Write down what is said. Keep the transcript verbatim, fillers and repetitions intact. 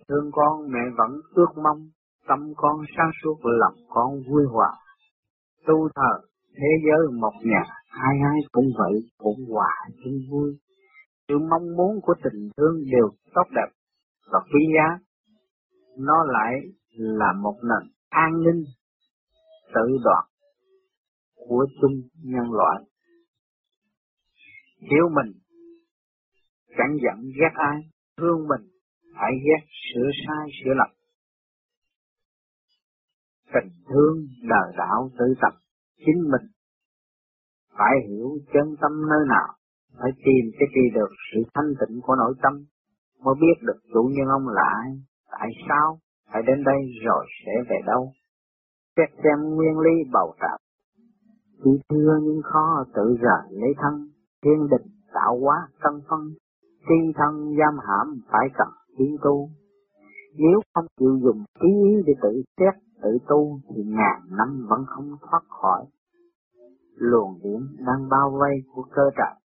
thương con mẹ vẫn ước mong, tâm con sáng suốt lòng con vui hòa. Tu thờ thế giới một nhà, ai ai cũng vậy, cũng hòa chung vui. Sự mong muốn của tình thương đều tốt đẹp và quý giá. Nó lại là một nền an ninh tự đoạn của chung nhân loại. Hiểu mình, chẳng giận ghét ai, thương mình, hãy ghét sửa sai sửa lầm. Tình thương đời đạo tự tập chính mình, phải hiểu chân tâm nơi nào, phải tìm cho kỳ được sự thanh tịnh của nội tâm, mới biết được chủ nhân ông là ai, tại sao phải đến đây rồi sẽ về đâu. Xét xem nguyên lý bầu trạp, chỉ thưa nhưng khó tự rời lấy thân, thiên đình tạo hóa cân phân, tri thân giam hãm phải cần tiến tu. Nếu không chịu dùng ý ý để tự xét, tự tu thì ngàn năm vẫn không thoát khỏi luồng điển đang bao vây của cơ trời.